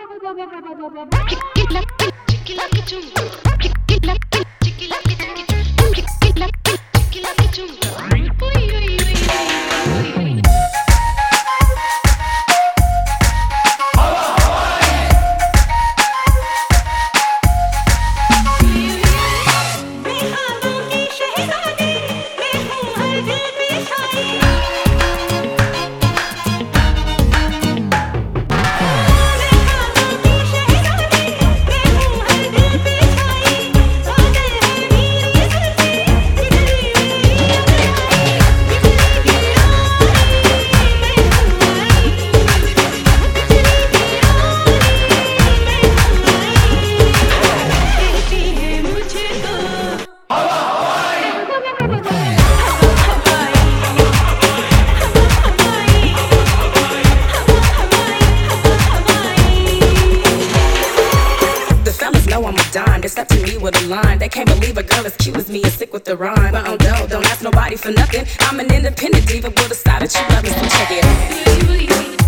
They stepped to me with a line. They can't believe a girl as cute as me is sick with the rhyme. But don't ask nobody for nothing. I'm an independent diva with a style that you love me, so check it out.